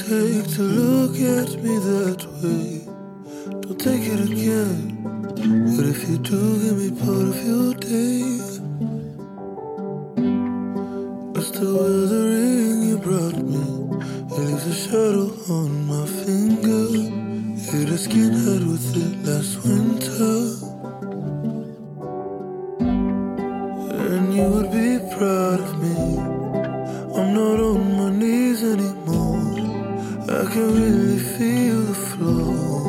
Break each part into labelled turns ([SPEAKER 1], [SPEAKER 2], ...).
[SPEAKER 1] take to look at me that way? Don't take it again. But if you do, give me part of your day. It's the weathering you brought me. It leaves a shadow on my finger. Hit a skinhead with it last winter. And you would be proud of me. I'm not on my knees anymore. I can really feel the floor.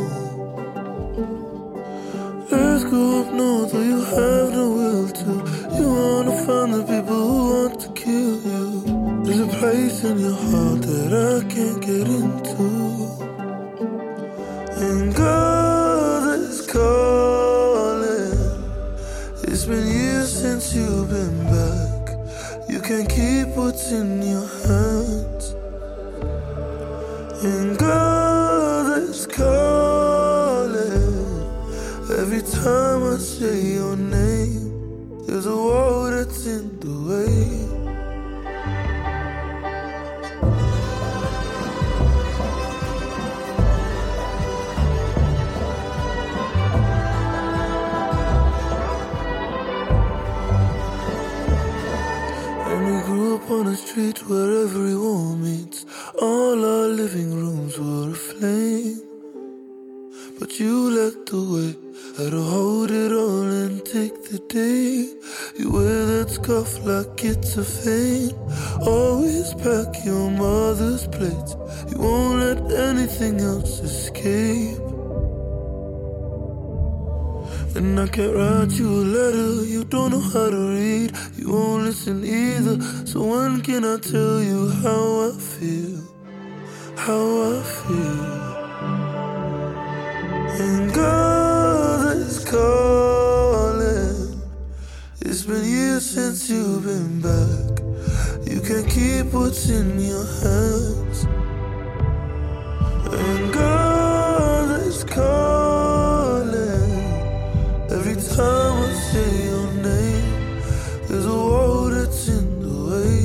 [SPEAKER 1] Let's go up north where you have no will to. You wanna find the people who want to kill you. There's a place in your heart that I can't get into. And God is calling. It's been years since you've been back. You can't keep what's in your hands. And God is calling. Every time I say your name, there's a wall that's in the way. And we grew up on a street where every wall meets. All our living rooms were aflame. But you led the way. Had to hold it all and take the day. You wear that scarf like it's a fame. Always pack your mother's plates. You won't let anything else escape. And I can't write you a letter. You don't know how to read. You won't listen either. So when can I tell you how I feel? How I feel. And God is calling. It's been years since you've been back. You can't keep what's in your hands. And God is calling. Every time I say your name, there's a wall that's in the way.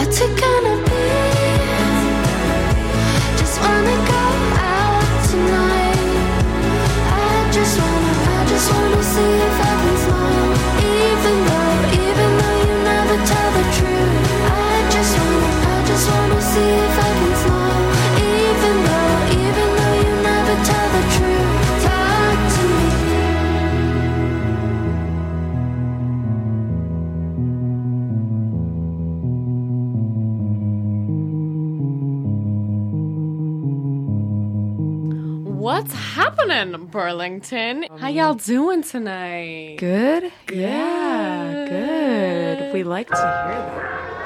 [SPEAKER 2] What's it gonna be? Just wanna go out tonight. I just wanna see if I can smile. Even though you never tell the truth. I just wanna see if I can smile. Even though you never tell the truth. Talk to me.
[SPEAKER 3] What's happening, Burlington? How y'all doing tonight?
[SPEAKER 4] Good? Yeah, good. We like to hear that.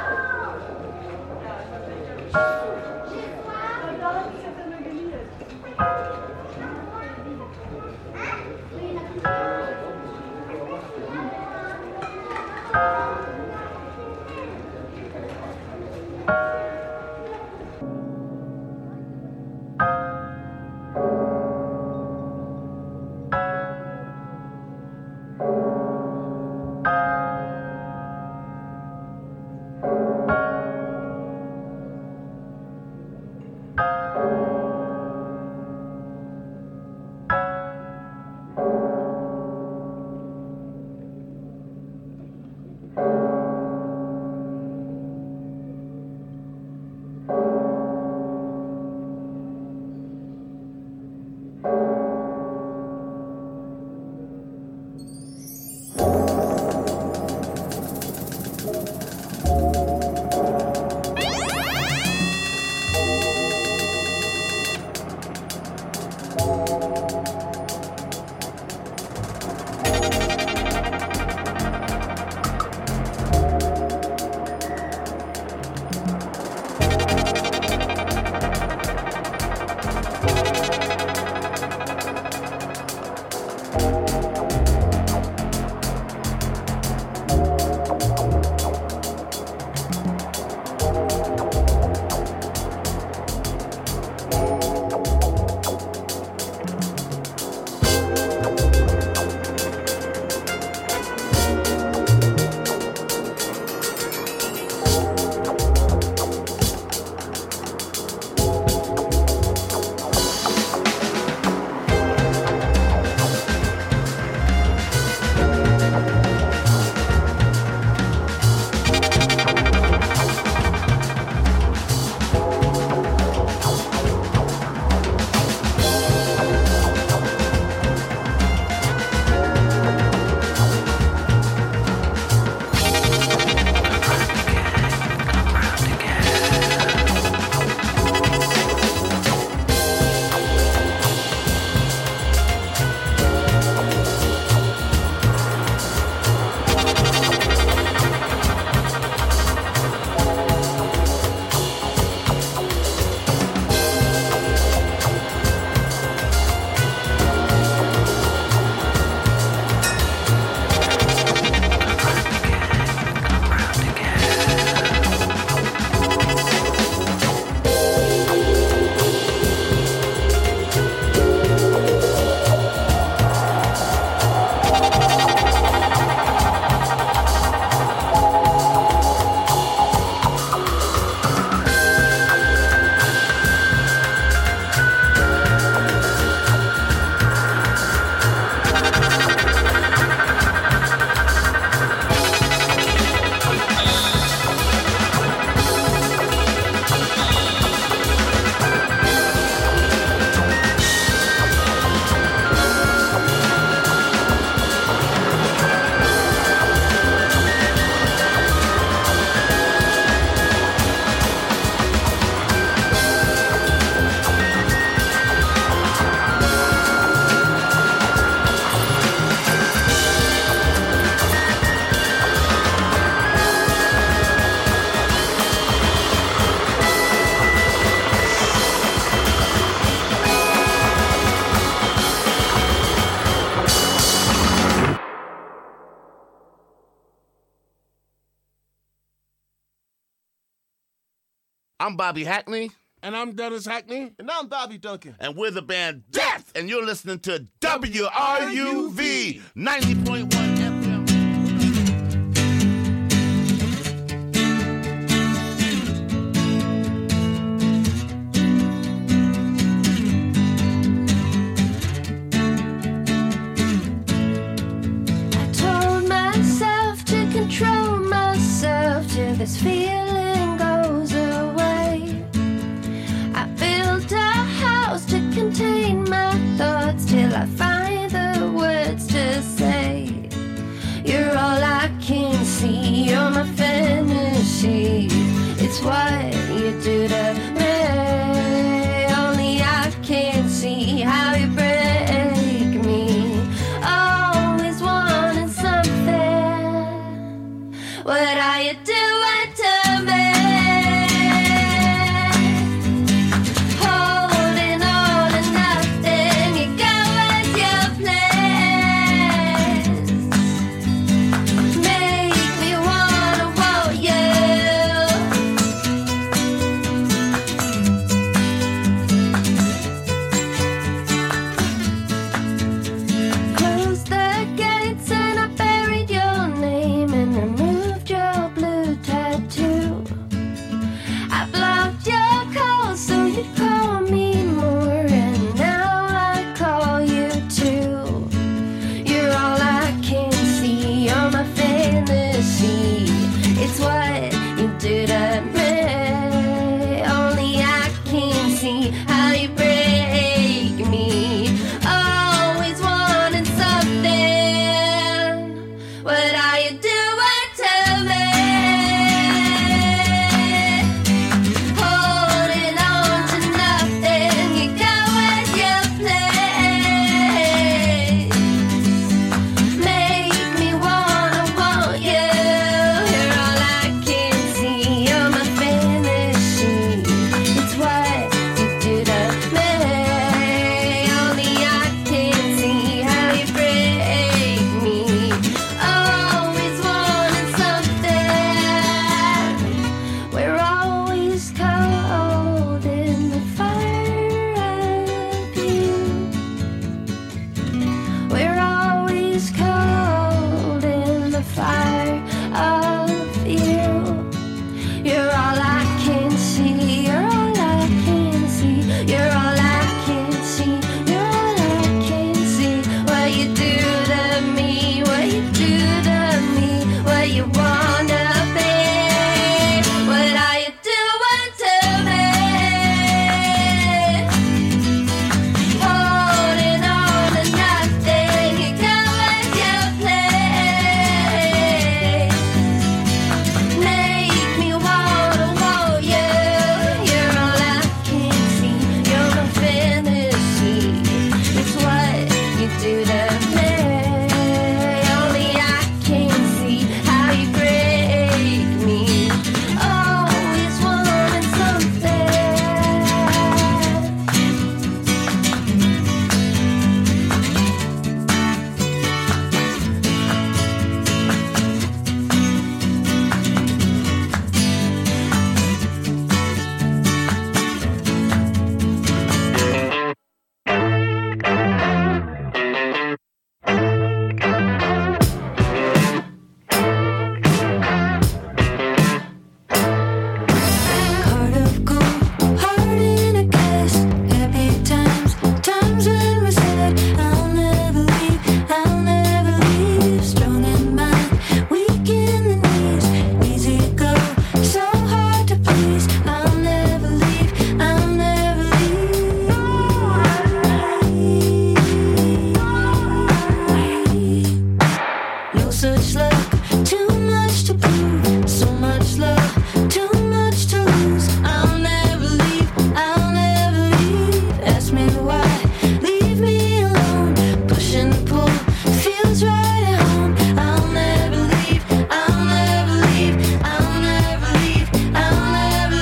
[SPEAKER 5] I'm Bobby Hackney.
[SPEAKER 6] And I'm Dennis Hackney.
[SPEAKER 7] And I'm Bobby Duncan.
[SPEAKER 5] And we're the band Death. And you're listening to WRUV 90.1 FM.
[SPEAKER 2] see. You're my fantasy. It's what you do to me. Only I can see how you break me. Always wanting something. What are you doing to me? Holding on to nothing. You go as your plans. Make me wanna want you. Closed the gates and I buried your name and removed your blue tattoo. I blocked your calls so you'd call me more, and now I call you too. You're all I can see. You're my fantasy. It's what you do to me. Only I can see how you break me. Always wanting something. What are you doing to me? Holding on to nothing. You go with your place. Make me wanna want you. You're all I can see. You're my fantasy. It's what you do to me. Only I can see how you break me. Always wanting something. We're always cold in the fire of you. We're always cold in the fire of you. You're all I can see. You're all I can see. You're all I can see. You're all I can see. What you do to me. What you do to me. What you wanna be. What are you doing to me? Holding on to nothing. You go as your place. Make me wanna want you. You're all I can see. You're my fantasy. It's what you do to me. Only I can see how you break me. Always wanting something. Heart of gold, heart in a cast. Happy times, times when we said, I'll never leave, I'll never leave. Strong in mind, weak in the knees. Easy go, so hard to please. I'll never leave, I'll never leave. No such luck, too much to prove. So much love, too much to lose. I'll never leave, I'll never leave. Ask me why, leave me alone. Push and pull, feels right at home. I'll never leave, I'll never leave. I'll never leave, I'll never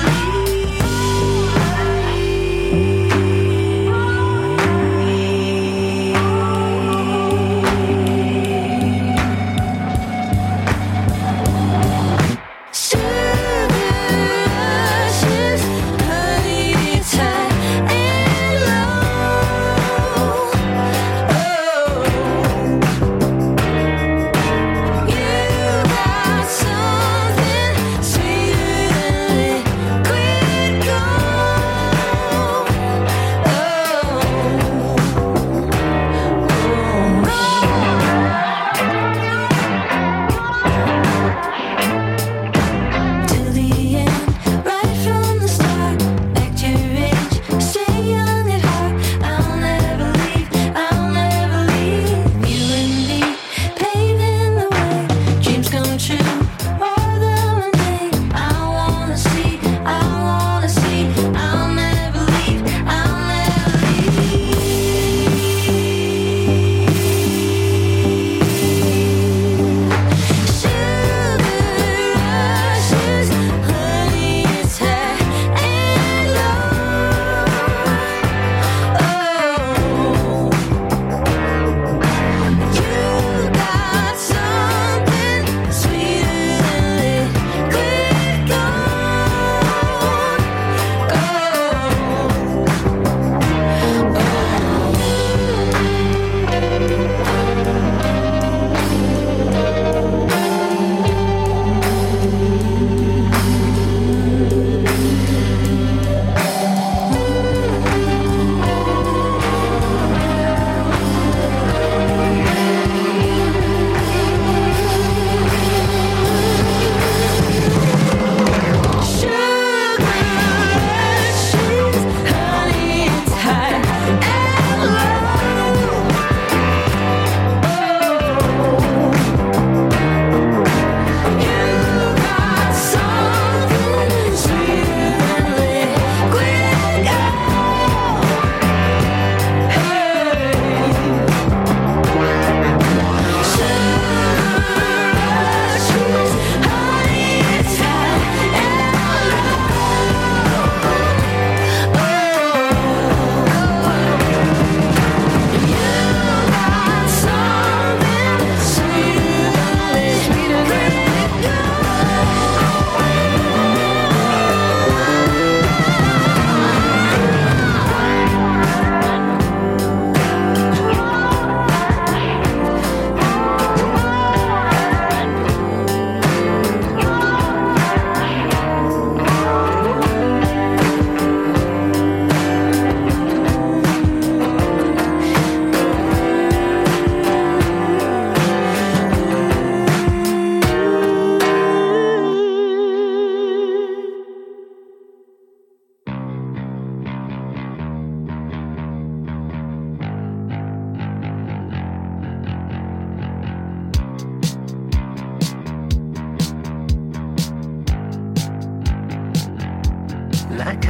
[SPEAKER 2] leave.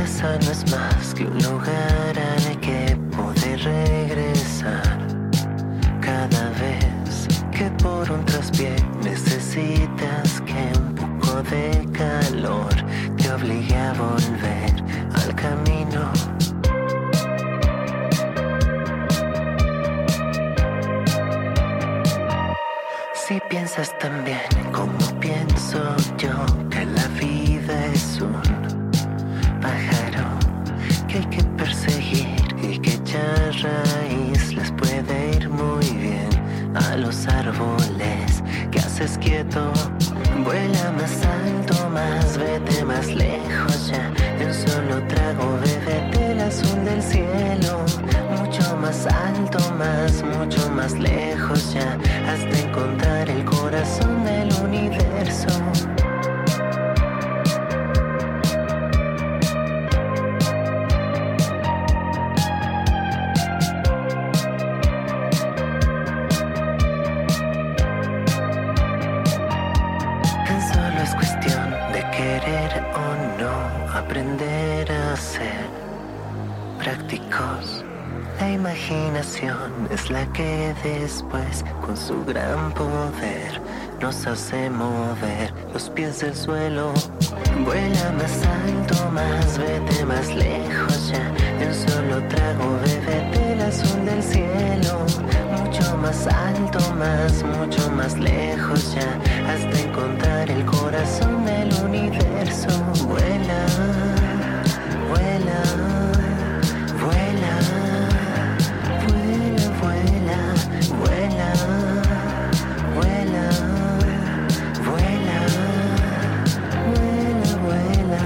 [SPEAKER 6] casa no es más que un lugar al que poder regresar. Cada vez que por un traspié necesitas que un poco de calor te obligue a volver al camino. Si piensas también como pienso yo, que la vida es un pájaro que hay que perseguir y que ya raíz les puede ir muy bien a los árboles que haces quieto. Vuela más alto, más vete más lejos ya, de un solo trago bébete el azul del cielo. Mucho más alto, mucho más lejos ya, hasta encontrar el corazón del universo. Tan solo es cuestión de querer o no, aprender a ser prácticos. La imaginación es la que después, con su gran poder, nos hace mover los pies del suelo. Vuela más alto, más vete más lejos ya, de un solo trago bébete el azul del cielo. Mucho más alto, mucho más lejos ya, hasta encontrar el corazón del universo. Vuela, vuela, vuela. Vuela, vuela, vuela, vuela, vuela.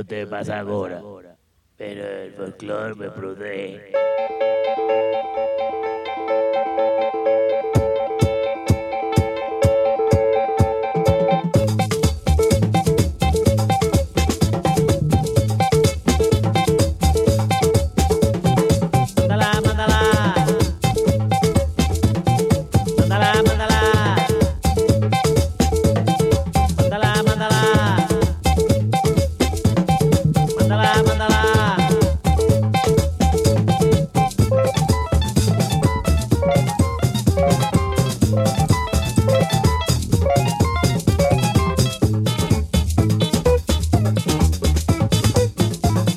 [SPEAKER 7] te pasa ahora, pero el folclore me protege.